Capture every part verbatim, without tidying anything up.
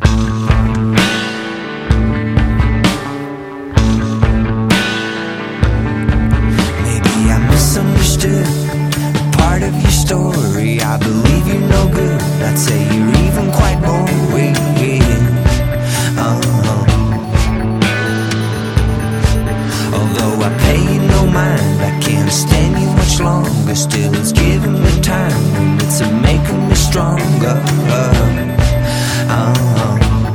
Maybe I misunderstood a part of your story. I believe you're no good. I'd say you're even quite boring. Uh-huh. Although I pay you no mind, I can't stand you much longer. Still, it's giving me time, and it's a making me stronger. Uh-huh.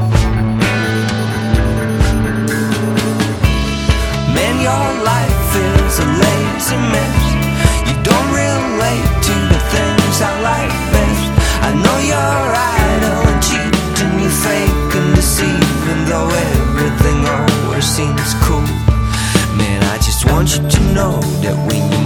Man, your life is a lazy mess. You don't relate to the things I like best. I know you're idle and cheat, and you fake and deceive, even though everything always seems cool. Man, I just want you to know that when you